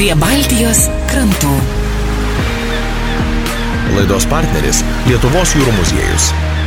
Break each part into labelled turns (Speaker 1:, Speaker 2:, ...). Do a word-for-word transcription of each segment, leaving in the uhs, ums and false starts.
Speaker 1: Prie Baltijos krantų.
Speaker 2: Laidos partneris Lietuvos jūrų muziejus.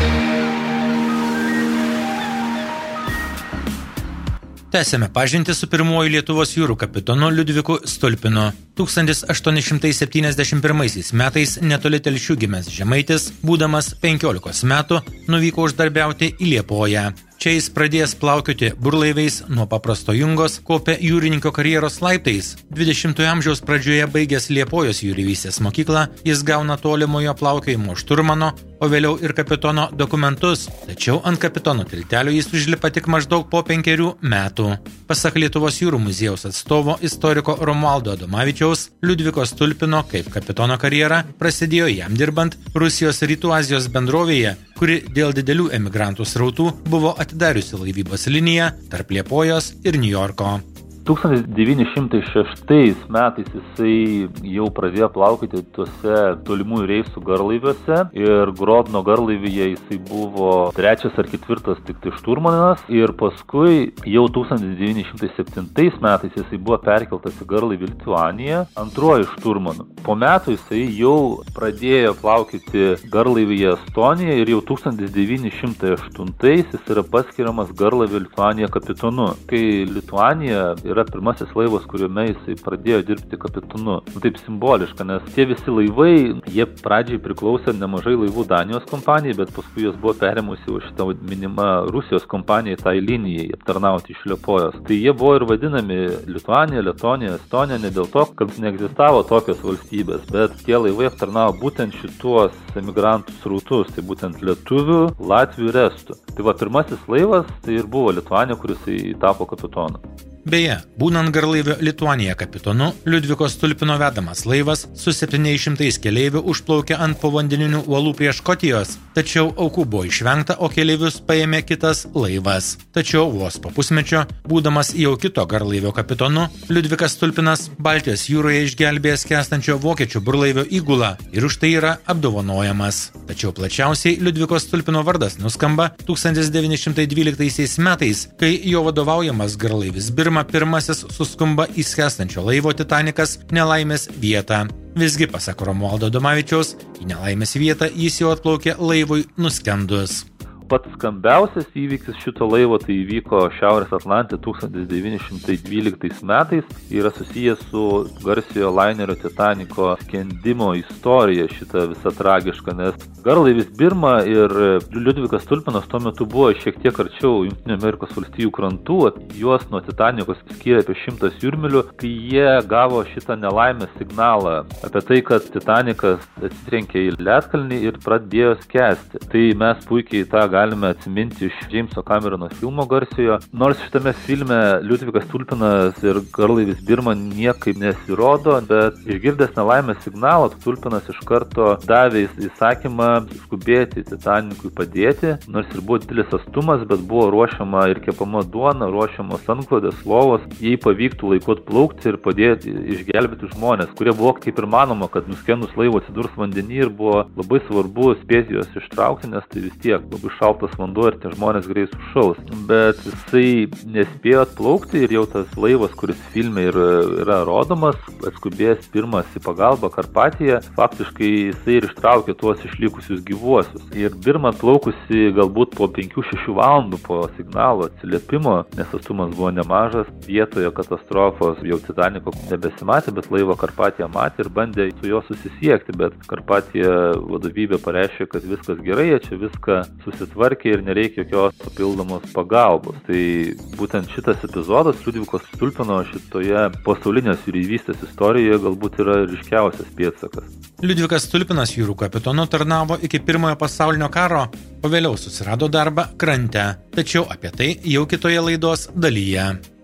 Speaker 3: Tęsėme pažintį su pirmuoju Lietuvos jūrų kapitonu Liudviku Stulpinu. tūkstantis aštuoni šimtai septyniasdešimt pirmaisiais metais netoli Telšių gimęs žemaitis, būdamas penkiolikos metų, nuvyko uždarbiauti į Liepoją. Čia jis pradėjęs plaukioti burlaiviais nuo paprasto jungos, kopė jūrininko karjeros laiptais. dvidešimtojo amžiaus pradžioje baigęs Liepojos jūreivystės mokyklą, jis gauna tolimojo plaukiojimo šturmano, o vėliau ir kapitono dokumentus, tačiau ant kapitono tiltelio jis užlipa tik maždaug po penkerių metų. Pasak Lietuvos jūrų muziejaus atstovo istoriko Romualdo Adomavičiaus, Liudviko Stulpino kaip kapitono karjera prasidėjo jam dirbant Rusijos Rytų Azijos bendrovėje, kuri dėl didelių emigrantų srautų buvo atidariusi laivybos liniją tarp Liepojos ir Niujorko.
Speaker 4: tūkstantis devyni šimtai šeštais metais jisai jau pradėjo plaukti tuose tolimųjų reisų garlaiviuose ir Grodno garlaivyje jisai buvo trečias ar ketvirtas tik tai šturmanas ir paskui jau tūkstantis devyni šimtai septintais metais jisai buvo perkeltas į garlaivį Lituaniją antruoju šturmanu. Po metų jisai jau pradėjo plaukti garlaivyje Estoniją ir jau tūkstantis devyni šimtai aštuntais jis yra paskiriamas garlaivį Lituanija kapitonu. Kai Lituanija yra pirmasis laivas, kuriame jisai pradėjo dirbti kapitonu. Taip simboliška, nes tie visi laivai, jie pradžiai priklausė nemažai laivų Danijos kompanijai, bet paskui jos buvo perėmusi už šitą minimą Rusijos kompanijai tai linijai aptarnauti iš Liepojos. Tai jie buvo ir vadinami Lituanija, Letonija, Estonija ne dėl to, kad neegzistavo tokios valstybės, bet tie laivai aptarnavo būtent šituos emigrantų srautus, tai būtent lietuvių, latvių ir estų. Tai va, pirmasis laivas tai ir buvo Lituanija, kuris tapo kapitonu.
Speaker 3: Beje, būnant garlaivio Lituanija kapitonu, Liudviko Stulpino vedamas laivas su septyniais šimtais keleivių užplaukė ant povandeninių uolų prie Škotijos, tačiau aukų buvo išvengta, o keleivius paėmė kitas laivas. Tačiau vos po pusmečio, būdamas jau kito garlaivio kapitonu, Liudvikas Stulpinas Baltijos jūroje išgelbėjo skęstančio vokiečių burlaivio įgulą ir už tai yra apdovanojamas. Tačiau plačiausiai Liudviko Stulpino vardas nuskamba tūkstantis devyni šimtai dvyliktaisiais metais, kai jo vadovaujamas garlaivis Birma pirmasis suskumba į skęstančio laivo Titanikas nelaimės vietą. Visgi, pasak Romualdo Adomavičiaus, į nelaimės vietą jis jau atplaukė laivui nuskendus.
Speaker 4: Pats skambiausias įvykis šito laivo tai įvyko Šiaurės Atlante tūkstantis devyni šimtai dvyliktais metais, yra susijęs su garsiojo lainerio Titaniko skendimo istorija šita visa tragiška, nes garlaivis Birma ir Liudvikas Stulpinas tuo metu buvo šiek tiek arčiau Jungtinių Amerikos valstijų krantų, juos nuo Titanikos skyrė apie šimtas jūrmilių, kai jie gavo šitą nelaimės signalą apie tai, kad Titanikas atsitrenkė į ledkalnį ir pradėjo skęsti. Tai mes puikiai tą galime atsiminti iš Jameso Camerono filmo garsiojo. Nors šitame filme Liudvikas Stulpinas ir garlaivis Birma niekaip nesirodo, bet išgirdęs nelaimės signalą, Stulpinas iš karto davė įsakymą skubėti Titanikui padėti, nors ir buvo didelis atstumas, bet buvo ruošiama ir kepama duona, ruošiamos antklodės, lovos, jei pavyktų laiku atplaukti ir padėti išgelbėti žmonės, kurie buvo kaip ir manoma, kad nuskendus laivo atsidurs vandenį ir buvo labai svarbu spėti juos ištraukti, nes tai vis tiek labai šaltas vanduo ir tie žmonės greit sušals. Bet jisai nespėjo atplaukti ir jau tas laivas, kuris filme yra, yra rodomas, atskubėjęs pirmas į pagalbą Karpatiją, faktiškai jisai ir ištraukė tuos išlikusius gyvuosius. Ir Birma atplaukusi galbūt po penkių šešių valandų po signalo atsiliepimo, nes atstumas buvo nemažas, vietoje katastrofos jau Titaniko nebesimatė, bet laivo Karpatija matė ir bandė su juo susisiekti, bet Karpatija vadovybė pareiškė, kad viskas gerai, jie čia viską susitvarkė ir nereikia jokios papildomos pagalbos. Tai būtent šitas epizodas Liudviko Stulpino šitoje pasaulinės jūreivystės istorijoje galbūt yra ryškiausias pėdsakas.
Speaker 3: Liudvikas Stulpinas jūrų kapitonu tarnavo iki pirmojo pasaulinio karo, o vėliau susirado darbą krante. Tačiau apie tai jau kitoje laidos dalyje.